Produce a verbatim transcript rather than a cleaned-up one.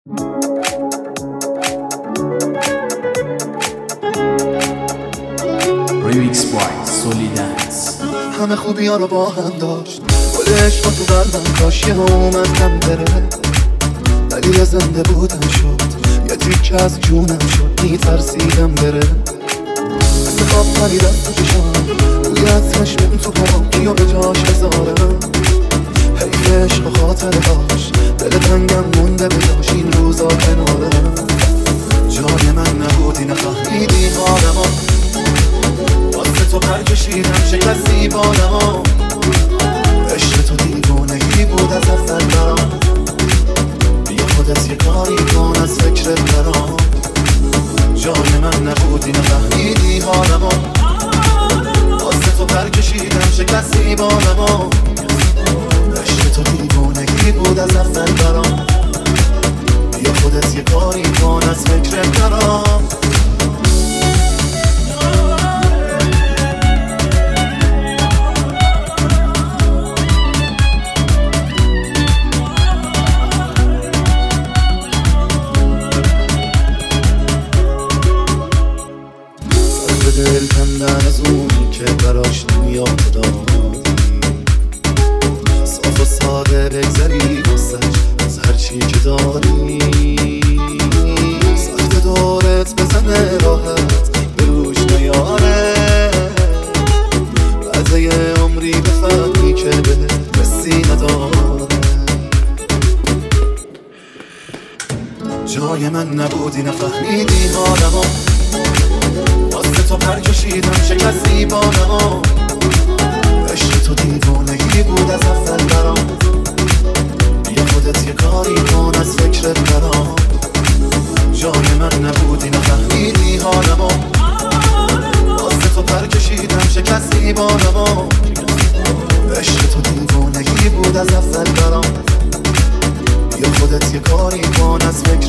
Remix by Solidance. همه خوبی ها رو با هم داشت، گل عشق تو قلبم کاش یه اومد کم بره، ولی یه زنده بودن شد، یه تیکه از جونم شد، میترسیدم بره. مثل خواب پریدم تو چشام، روی عطرش مون تو پام، کیو به جاش بذارم؟ حیف عشق و خاطره هاش، دل تنگم مونده به جاش این روزا کنارم. جای من نبودی نفهمیدی حالمو، واسه تو پر کشیدم شکستی بانمو، عشق تو دیوانگی بود از اول برام، بیا خودت یه کاری کن از فکرت برام. جای من نبودی نفهمیدی حالمو، واسه تو پر کشیدم شکستی بانمو، عشق تو دیوانگی بود از اول برام، بیا خودت یه کاری کن از فکرت برام. دل کندن از اونی که براش نمیاد دادی، صاف و ساده بگذری واسش از هرچی که داری، سخت دورت بزنه راحت به روش نیاره، بعد یه عمری بفهمی که به رسی نداره. جای من نبودی نفهمیدی حالمو، تو پر کشیدم شکستی بانمو، عشق تو دیوانگی بود از اول برام، بیا خودت یه کاری کن از فکرت برام. جای من نبودی نفهمیدی حالمو، واسه تو پر کشیدم شکستی بانمو، عشق تو دیوانگی بود از اول برام، بیا خودت یه کاری کن از فکرت